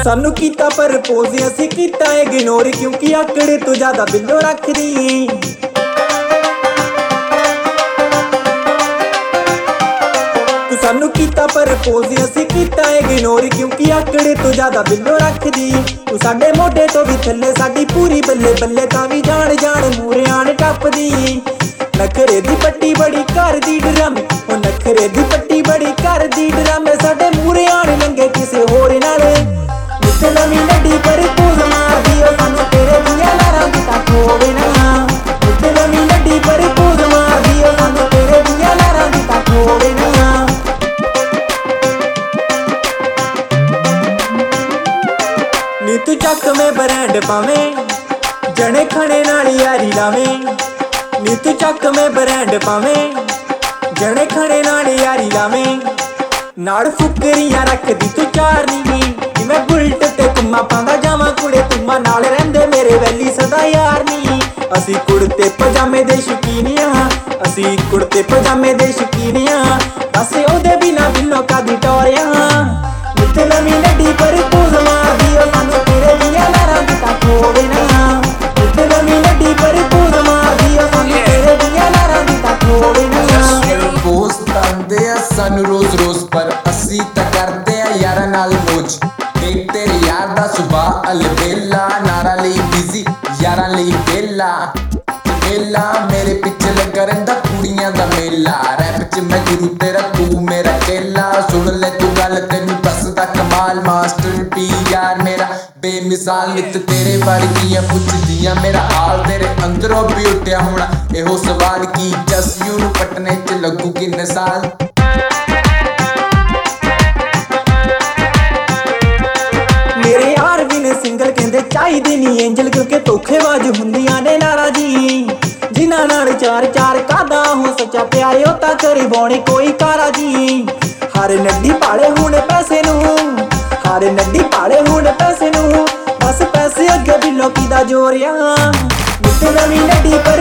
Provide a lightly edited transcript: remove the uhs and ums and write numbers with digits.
सानू कीता प्रपोज असी कीता इग्नोर, क्योंकि आकड़े तो ज्यादा बिल्लो रखदी। सानू कीता प्रपोज असी कीता इग्नोर, क्योंकि आकड़े तो ज्यादा बिल्लो रखदी। तू साडे मोढे तो भी थल्ले साडी पूरी बल्ले बल्ले, तां भी जान जान मूरे आन टपदी। नखरे दी पट्टी बड़ी कर दी ड्रामे, ओ नखरे दी पट्टी बड़ी कर दी ड्रामे, साडे मूरे आन लंगे किसे होर नाल। नित नवीं नड्डी प्रपोज मारदी, ओ सानू तेरे दियां लारां दी तां खोवे ना। नित नवीं नड्डी प्रपोज मारदी, ओ सानू तेरे दियां लारां दी तां खोवे ना। नी तू चक में ब्रांड पावें, जने खने नाल यारी लावें। नी तू चक में ब्रांड पावें, जने खने नाल यारी लावें। नाल फुकरियां रखदी तू चार नी, मैं बुलट ते कुम्मा पांदा जावां कुड़े तुम्मा नाल रहिंदे मेरे वैली सदा यार नी। असी कुड़ते पजामे दे शौकीन आ, असी कुड़ते पजामे दे शौकीन आ, बस ओदे बिना बिल्लो कादी टोरिया। नित नवीं नड्डी प्रपोज मारदी, ओ सानू तेरे दियां लारां दी तां खोवे ना। नित नवीं नड्डी प्रपोज मारदी, ओ सानू तेरे दियां लारां दी तां खोवे ना। प्रपोज करदे आ सानू रोज रोज, पर असी तां करदे आ यारां नाल मौज। देख तेरे यार दा सुभाऽ अलबेला, नारा लई बिजी यारां लई बेला। मेला मेरे पिछे लगा रहिंदा कुड़ियां दा मेला, रैप च मैं गुरु तेरा तू मेरा केला। सुन ले तू गल तैनू दसदा कमाल, मास्टर पी यार मेरा बेमिसाल। नित तेरे वर्गियां पुछदियां मेरा हाल, तेरे अंदरों भी उठिया होना एहो सवाल कि जस यू नू पटने च लगू किन्ने साल। मेरे यार भी ने सिंगल कहंदे चाहिदे नी एंजल, क्योंकि धोखेबाज हुंदियां ने नारा जी। जिन्हां नाल चार चार कादा हो सच्चा प्यार, ओ तां करवाउणे कोई कारा जी। हर नड्डी पाले हुण पैसे नू, हर नड्डी पाले हुण पैसे नू, बस पैसे अगे बिल्लो कीदा जोरिया। नित नवीं नड्डी